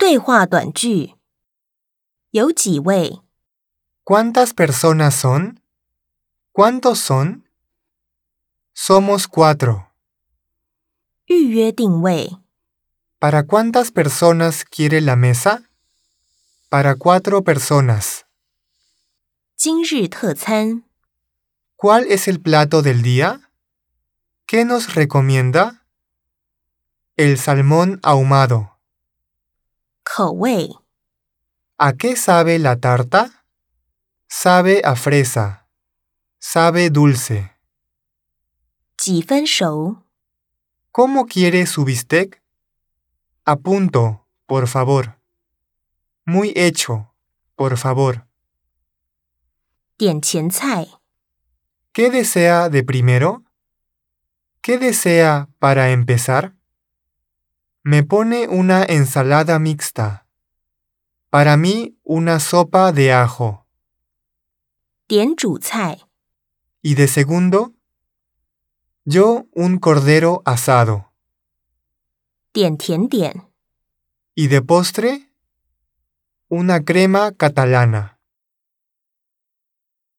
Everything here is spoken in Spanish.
对话短句。有几位？ ¿Cuántas personas son? ¿Cuántos son? Somos 4. 预约定位。 ¿Para cuántas personas quiere la mesa? Para 4 personas. 今日特餐。 ¿Cuál es el plato del día? ¿Qué nos recomienda? El salmón ahumado. 口味。 ¿A qué sabe la tarta? Sabe a fresa. Sabe dulce. 几分熟？ ¿Cómo quiere su bistec? A punto, por favor. Muy hecho, por favor. 点前菜。 ¿Qué desea de primero? ¿Qué desea para empezar? Me pone una ensalada mixta. Para mí, una sopa de ajo. 点主菜。 Y de segundo, yo un cordero asado. 点甜点。 Y de postre, una crema catalana.